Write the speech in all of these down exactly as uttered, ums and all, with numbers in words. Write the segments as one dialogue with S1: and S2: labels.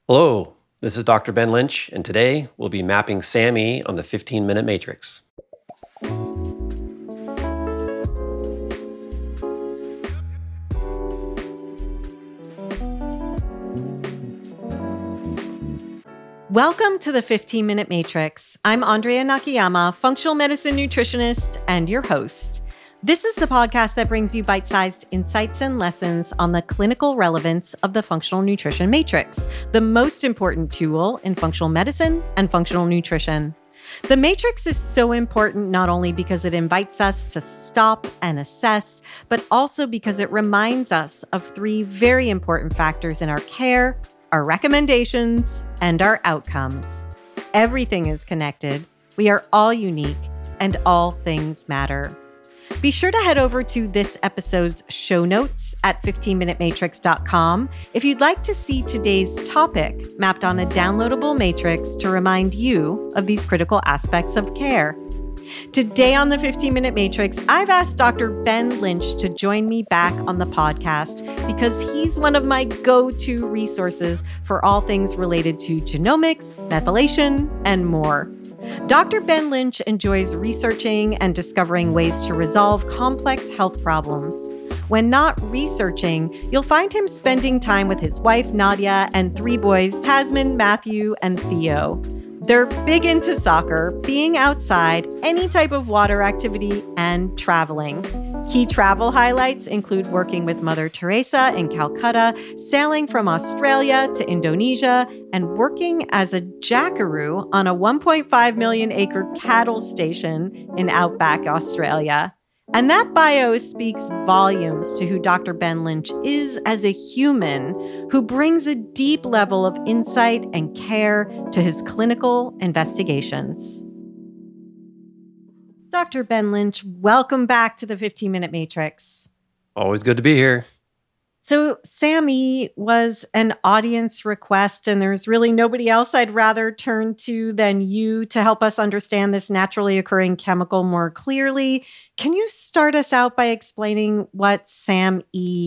S1: Hello, this is Doctor Ben Lynch, and today we'll be mapping SAMe on the fifteen-minute matrix.
S2: Welcome to the fifteen-minute matrix. I'm Andrea Nakayama, functional medicine nutritionist and your host. This is the podcast that brings you bite-sized insights and lessons on the clinical relevance of the functional nutrition matrix, the most important tool in functional medicine and functional nutrition. The matrix is so important not only because it invites us to stop and assess, but also because it reminds us of three very important factors in our care, our recommendations, and our outcomes. Everything is connected. We are all unique, and all things matter. Be sure to head over to this episode's show notes at fifteen minute matrix dot com if you'd like to see today's topic mapped on a downloadable matrix to remind you of these critical aspects of care. Today on the fifteen-minute matrix, I've asked Doctor Ben Lynch to join me back on the podcast because he's one of my go-to resources for all things related to genomics, methylation, and more. Doctor Ben Lynch enjoys researching and discovering ways to resolve complex health problems. When not researching, you'll find him spending time with his wife, Nadia, and three boys, Tasman, Matthew, and Theo. They're big into soccer, being outside, any type of water activity, and traveling. Key travel highlights include working with Mother Teresa in Calcutta, sailing from Australia to Indonesia, and working as a jackaroo on a one point five million acre cattle station in outback Australia. And that bio speaks volumes to who Doctor Ben Lynch is as a human who brings a deep level of insight and care to his clinical investigations. Doctor Ben Lynch, welcome back to the fifteen-minute matrix.
S1: Always good to be here.
S2: So SAMe was an audience request, and there's really nobody else I'd rather turn to than you to help us understand this naturally occurring chemical more clearly. Can you start us out by explaining what SAMe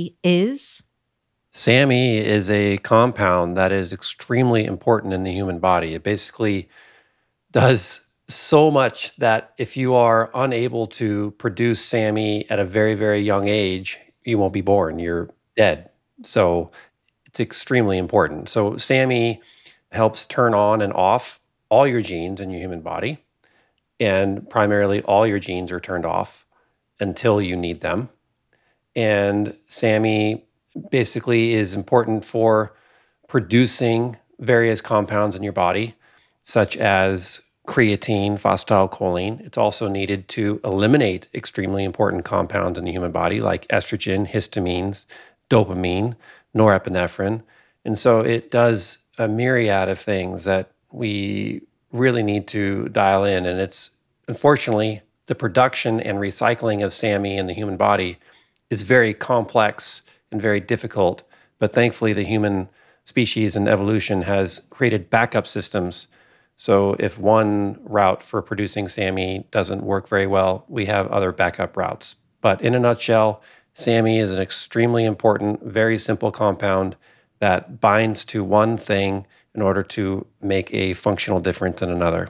S2: is?
S1: SAMe is a compound that is extremely important in the human body. It basically does so much that if you are unable to produce SAMe at a very, very young age, you won't be born. You're dead. So it's extremely important. So SAMe helps turn on and off all your genes in your human body. And primarily all your genes are turned off until you need them. And SAMe basically is important for producing various compounds in your body, such as creatine, phosphatidylcholine. It's also needed to eliminate extremely important compounds in the human body, like estrogen, histamines, dopamine, norepinephrine. And so it does a myriad of things that we really need to dial in. And it's, unfortunately, the production and recycling of SAMe in the human body is very complex and very difficult. But thankfully, the human species and evolution has created backup systems. So if one route for producing SAMe doesn't work very well, we have other backup routes. But in a nutshell, SAMe is an extremely important, very simple compound that binds to one thing in order to make a functional difference in another.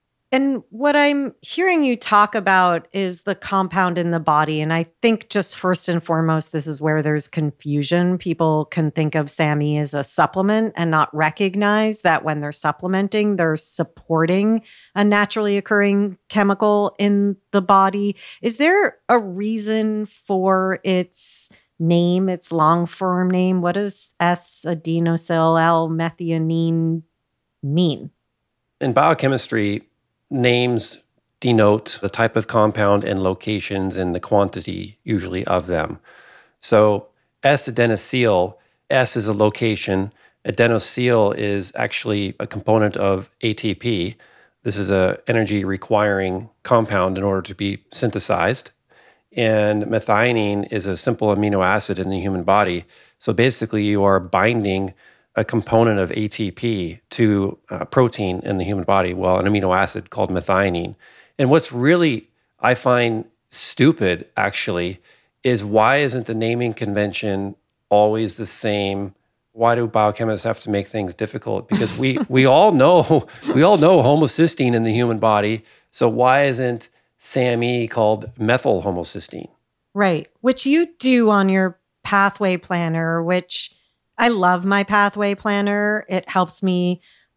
S2: And what I'm hearing you talk about is the compound in the body. And I think just first and foremost, this is where there's confusion. People can think of SAMe as a supplement and not recognize that when they're supplementing, they're supporting a naturally occurring chemical in the body. Is there a reason for its name, its long form name? What does S-adenosyl L-methionine mean?
S1: In biochemistry, names denote the type of compound and locations and the quantity usually of them. So S-adenosyl, S is a location, adenosyl is actually a component of A T P. This is an energy requiring compound in order to be synthesized. And methionine is a simple amino acid in the human body. So basically you are binding a component of A T P to a protein in the human body, well, an amino acid called methionine. And what's really, I find stupid, actually, is why isn't the naming convention always the same Why do biochemists have to make things difficult? Because we we all know we all know homocysteine in the human body. So why isn't SAMe called methyl homocysteine?
S2: Right, which you do on your pathway planner, which I love my pathway planner. It helps me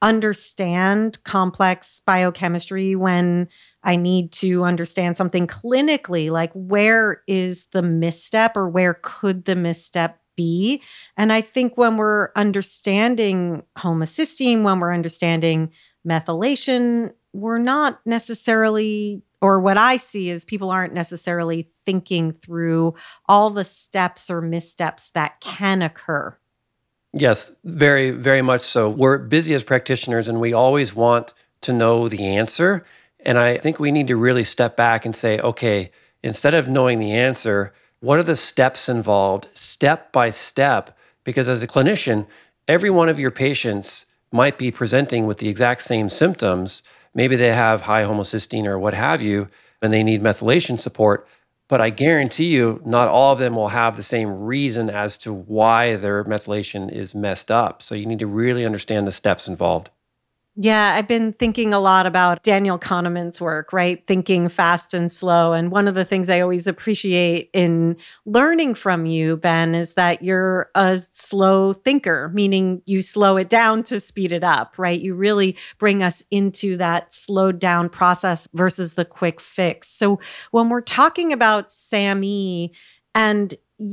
S2: understand complex biochemistry when I need to understand something clinically, like where is the misstep or where could the misstep be? And I think when we're understanding homocysteine, when we're understanding methylation, we're not necessarily, or what I see is people aren't necessarily thinking through all the steps or missteps that can occur.
S1: Yes, very, very much so. We're busy as practitioners and we always want to know the answer. And I think we need to really step back and say, okay, instead of knowing the answer, what are the steps involved, step by step? Because as a clinician, every one of your patients might be presenting with the exact same symptoms. Maybe they have high homocysteine or what have you, and they need methylation support. But I guarantee you, not all of them will have the same reason as to why their methylation is messed up. So you need to really understand the steps involved.
S2: Yeah, I've been thinking a lot about Daniel Kahneman's work, right? Thinking fast and slow. And one of the things I always appreciate in learning from you, Ben, is that you're a slow thinker, meaning you slow it down to speed it up, right? You really bring us into that slowed down process versus the quick fix. So when we're talking about SAMe, and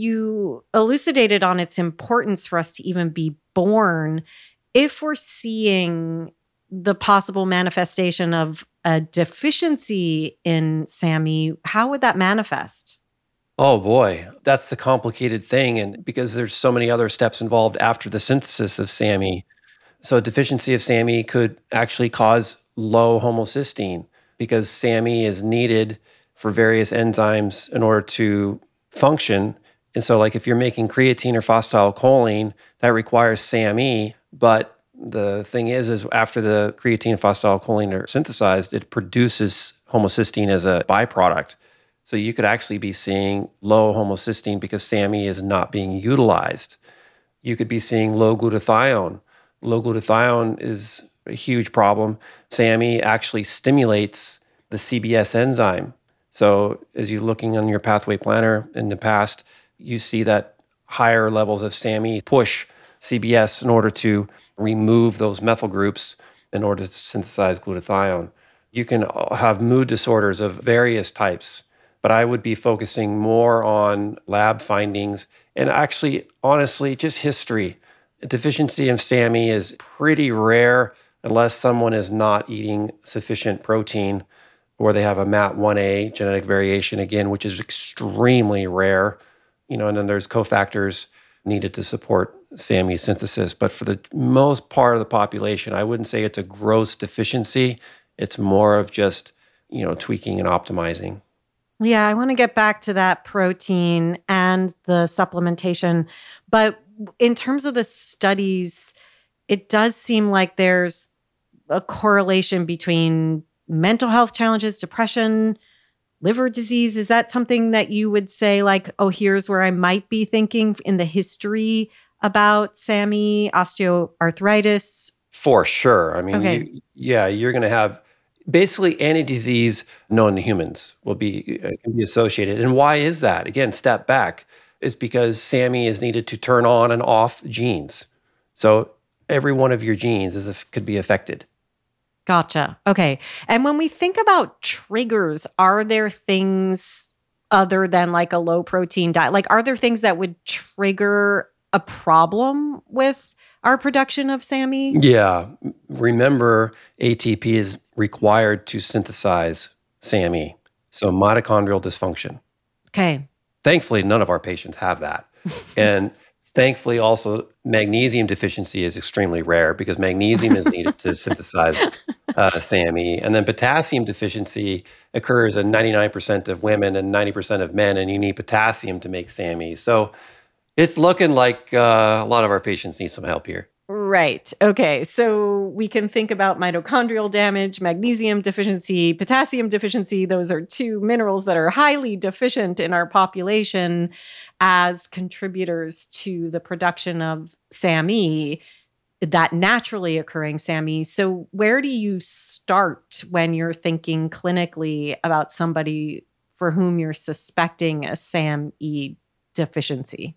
S2: you elucidated on its importance for us to even be born, if we're seeing the possible manifestation of a deficiency in SAMe, how would that manifest?
S1: Oh boy, that's the complicated thing. And because there's so many other steps involved after the synthesis of SAMe. So a deficiency of SAMe could actually cause low homocysteine because SAMe is needed for various enzymes in order to function. And so like if you're making creatine or phosphatidylcholine, that requires SAMe, but the thing is, is after the creatine and phosphatidylcholine are synthesized, it produces homocysteine as a byproduct. So you could actually be seeing low homocysteine because SAMe is not being utilized. You could be seeing low glutathione. Low glutathione is a huge problem. SAMe actually stimulates the C B S enzyme. So as you're looking on your pathway planner in the past, you see that higher levels of SAMe push C B S in order to remove those methyl groups in order to synthesize glutathione. You can have mood disorders of various types, but I would be focusing more on lab findings and actually, honestly, just history. A deficiency of SAMe is pretty rare unless someone is not eating sufficient protein or they have a M A T one A genetic variation, again, which is extremely rare. You know, and then there's cofactors needed to support SAMe synthesis. But for the most part of the population, I wouldn't say it's a gross deficiency. It's more of just, you know, tweaking and optimizing.
S2: Yeah, I want to get back to that protein and the supplementation. But in terms of the studies, it does seem like there's a correlation between mental health challenges, depression, liver disease. Is that something that you would say like, oh, here's where I might be thinking in the history about SAMe, osteoarthritis?
S1: For sure. I mean,
S2: Okay.
S1: you, yeah, you're going to have basically any disease known to humans will be uh, can be associated. And why is that? Again, step back, is because SAMe is needed to turn on and off genes. So every one of your genes is could be affected.
S2: Gotcha. Okay. And when we think about triggers, are there things other than like a low protein diet? Like, are there things that would trigger a problem with our production of SAMe?
S1: Yeah. Remember, A T P is required to synthesize SAMe. So mitochondrial dysfunction.
S2: Okay.
S1: Thankfully, none of our patients have that. And thankfully, also, magnesium deficiency is extremely rare because magnesium is needed to synthesize uh, SAMe. And then potassium deficiency occurs in ninety-nine percent of women and ninety percent of men, and you need potassium to make SAMe. So it's looking like uh, a lot of our patients need some help here.
S2: Right. Okay. So we can think about mitochondrial damage, magnesium deficiency, potassium deficiency. Those are two minerals that are highly deficient in our population as contributors to the production of SAMe, that naturally occurring SAMe. So where do you start when you're thinking clinically about somebody for whom you're suspecting a SAMe deficiency?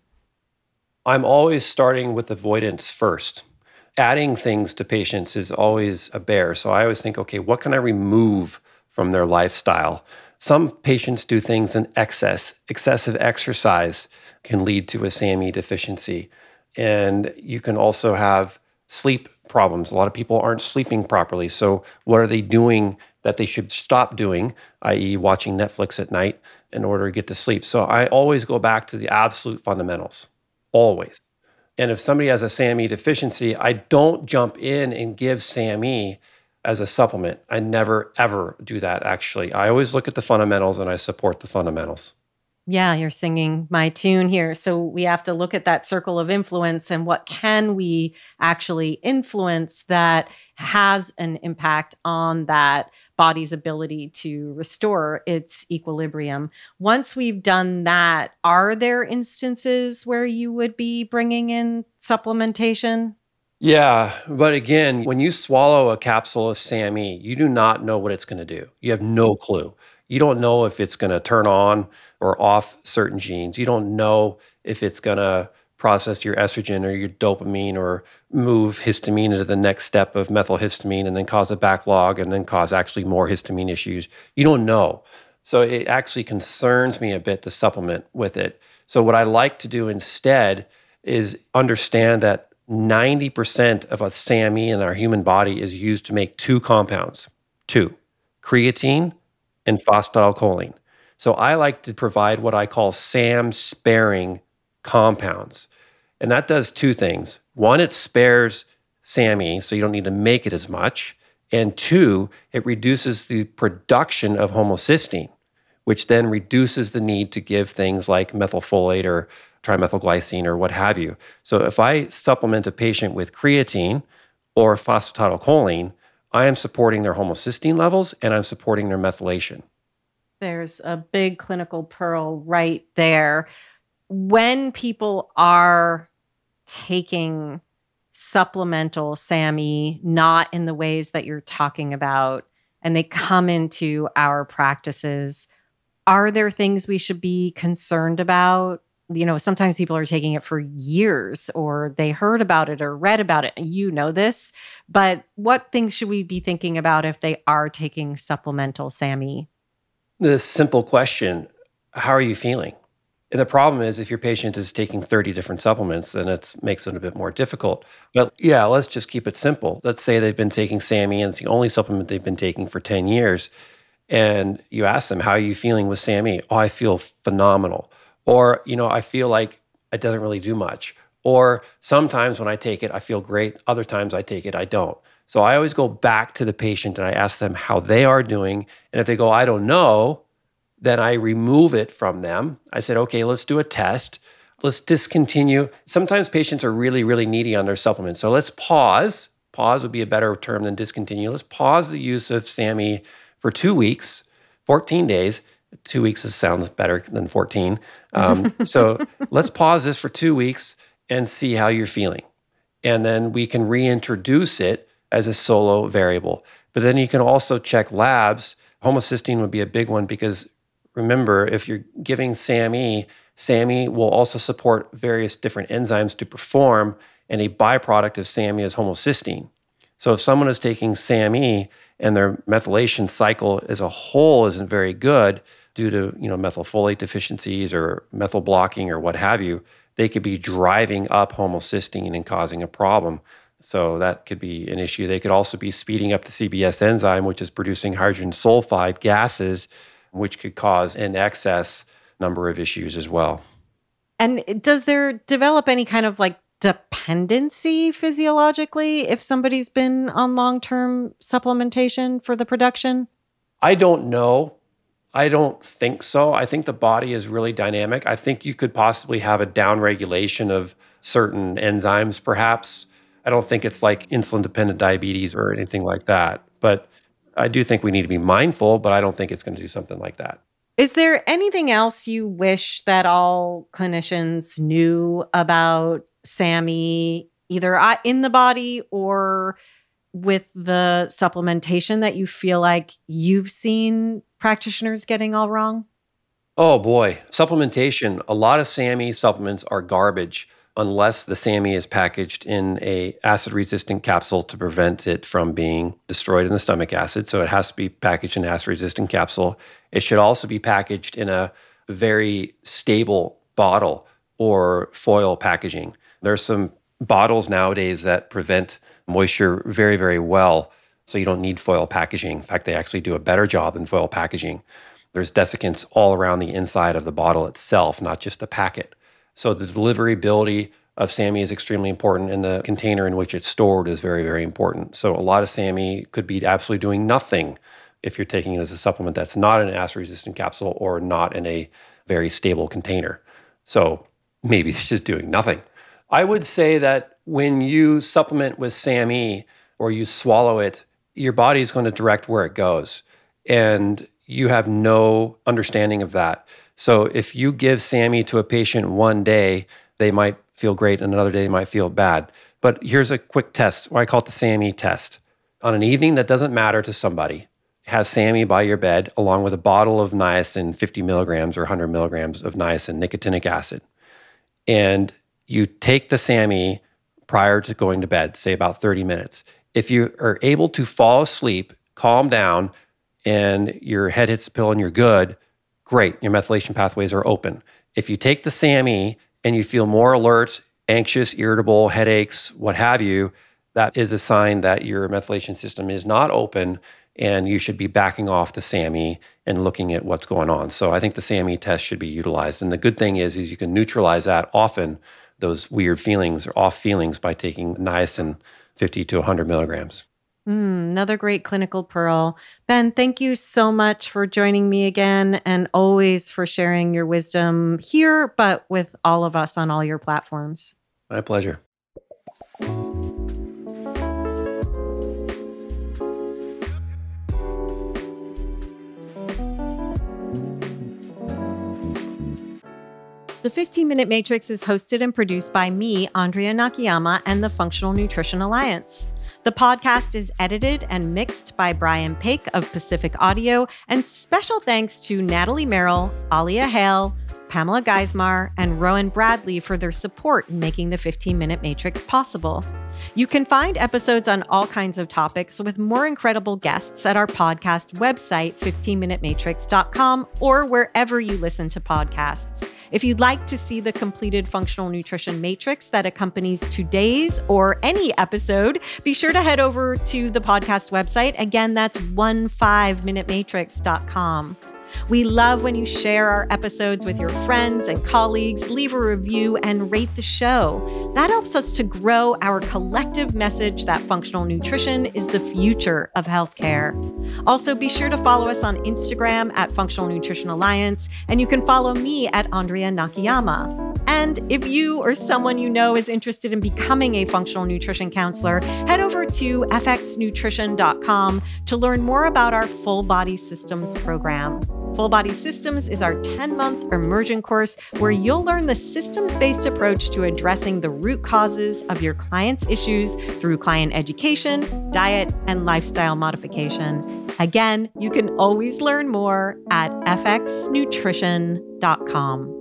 S1: I'm always starting with avoidance first. Adding things to patients is always a bear. So I always think, okay, what can I remove from their lifestyle? Some patients do things in excess. Excessive exercise can lead to a SAMe deficiency. And you can also have sleep problems. A lot of people aren't sleeping properly. So what are they doing that they should stop doing, that is watching Netflix at night in order to get to sleep? So I always go back to the absolute fundamentals. Always. And if somebody has a SAMe deficiency, I don't jump in and give SAMe as a supplement. I never, ever do that, actually. I always look at the fundamentals and I support the fundamentals.
S2: Yeah, you're singing my tune here. So we have to look at that circle of influence and what can we actually influence that has an impact on that body's ability to restore its equilibrium. Once we've done that, are there instances where you would be bringing in supplementation?
S1: Yeah, but again, when you swallow a capsule of SAMe, you do not know what it's going to do. You have no clue. You don't know if it's going to turn on or off certain genes. You don't know if it's going to process your estrogen or your dopamine or move histamine into the next step of methylhistamine and then cause a backlog and then cause actually more histamine issues. You don't know. So it actually concerns me a bit to supplement with it. So what I like to do instead is understand that ninety percent of a SAMe in our human body is used to make two compounds, two, creatine and phosphatidylcholine. So I like to provide what I call SAM-sparing compounds. And that does two things. One, it spares SAMe, so you don't need to make it as much. And two, it reduces the production of homocysteine, which then reduces the need to give things like methylfolate or trimethylglycine or what have you. So if I supplement a patient with creatine or phosphatidylcholine, I am supporting their homocysteine levels and I'm supporting their methylation.
S2: There's a big clinical pearl right there. When people are taking supplemental SAMe, not in the ways that you're talking about, and they come into our practices, are there things we should be concerned about? You know, sometimes people are taking it for years or they heard about it or read about it. You know this, but what things should we be thinking about if they are taking supplemental SAMe?
S1: This simple question, how are you feeling? And the problem is if your patient is taking thirty different supplements, then it makes it a bit more difficult. But yeah, let's just keep it simple. Let's say they've been taking SAMe and it's the only supplement they've been taking for ten years. And you ask them, how are you feeling with SAMe? Oh, I feel phenomenal. Or, you know, I feel like it doesn't really do much. Or sometimes when I take it, I feel great. Other times I take it, I don't. So I always go back to the patient and I ask them how they are doing. And if they go, I don't know, then I remove it from them. I said, okay, let's do a test. Let's discontinue. Sometimes patients are really, really needy on their supplements. So let's pause. Pause would be a better term than discontinue. Let's pause the use of SAMe for two weeks, fourteen days. Two weeks sounds better than fourteen. Um, so let's pause this for two weeks and see how you're feeling. And then we can reintroduce it as a solo variable. But then you can also check labs. Homocysteine would be a big one because remember, if you're giving SAMe, SAMe will also support various different enzymes to perform, and a byproduct of SAMe is homocysteine. So if someone is taking SAMe and their methylation cycle as a whole isn't very good due to, you know, methylfolate deficiencies or methyl blocking or what have you, they could be driving up homocysteine and causing a problem. So that could be an issue. They could also be speeding up the C B S enzyme, which is producing hydrogen sulfide gases, which could cause an excess number of issues as well.
S2: And does there develop any kind of like dependency physiologically if somebody's been on long-term supplementation for the production?
S1: I don't know. I don't think so. I think the body is really dynamic. I think you could possibly have a downregulation of certain enzymes, perhaps. I don't think it's like insulin-dependent diabetes or anything like that. But I do think we need to be mindful, but I don't think it's going to do something like that.
S2: Is there anything else you wish that all clinicians knew about SAMe, either in the body or with the supplementation, that you feel like you've seen practitioners getting all wrong?
S1: Oh boy, supplementation. A lot of SAMe supplements are garbage unless the SAMe is packaged in a acid-resistant capsule to prevent it from being destroyed in the stomach acid. So it has to be packaged in an acid-resistant capsule. It should also be packaged in a very stable bottle or foil packaging. There's some bottles nowadays that prevent moisture very, very well, so you don't need foil packaging. In fact, they actually do a better job than foil packaging. There's desiccants all around the inside of the bottle itself, not just the packet. So the deliverability of SAMe is extremely important, and the container in which it's stored is very, very important. So a lot of SAMe could be absolutely doing nothing if you're taking it as a supplement that's not in an acid-resistant capsule or not in a very stable container. So maybe it's just doing nothing. I would say that when you supplement with SAMe or you swallow it, your body is going to direct where it goes. And you have no understanding of that. So if you give SAMe to a patient one day, they might feel great, and another day they might feel bad. But here's a quick test. I call it the SAMe test. On an evening that doesn't matter to somebody, have SAMe by your bed along with a bottle of niacin, fifty milligrams or one hundred milligrams of niacin, nicotinic acid. And you take the SAMe prior to going to bed, say about thirty minutes. If you are able to fall asleep, calm down, and your head hits the pillow and you're good, great, your methylation pathways are open. If you take the SAMe and you feel more alert, anxious, irritable, headaches, what have you, that is a sign that your methylation system is not open, and you should be backing off the SAMe and looking at what's going on. So I think the SAMe test should be utilized. And the good thing is, is you can neutralize that often, those weird feelings or off feelings, by taking niacin fifty to one hundred milligrams.
S2: Mm, another great clinical pearl. Ben, thank you so much for joining me again, and always for sharing your wisdom here, but with all of us on all your platforms.
S1: My pleasure.
S2: The fifteen minute Matrix is hosted and produced by me, Andrea Nakayama, and the Functional Nutrition Alliance. The podcast is edited and mixed by Brian Paik of Pacific Audio, and special thanks to Natalie Merrill, Alia Hale, Pamela Geismar, and Rowan Bradley for their support in making the fifteen minute Matrix possible. You can find episodes on all kinds of topics with more incredible guests at our podcast website, fifteen minute matrix dot com, or wherever you listen to podcasts. If you'd like to see the completed functional nutrition matrix that accompanies today's or any episode, be sure to head over to the podcast website. Again, that's fifteen minute matrix dot com. We love when you share our episodes with your friends and colleagues, leave a review, and rate the show. That helps us to grow our collective message that functional nutrition is the future of healthcare. Also, be sure to follow us on Instagram at Functional Nutrition Alliance, and you can follow me at Andrea Nakayama. And if you or someone you know is interested in becoming a functional nutrition counselor, head over to f x nutrition dot com to learn more about our Full Body Systems program. Full Body Systems is our ten-month immersion course where you'll learn the systems-based approach to addressing the root causes of your clients' issues through client education, diet, and lifestyle modification. Again, you can always learn more at f x nutrition dot com.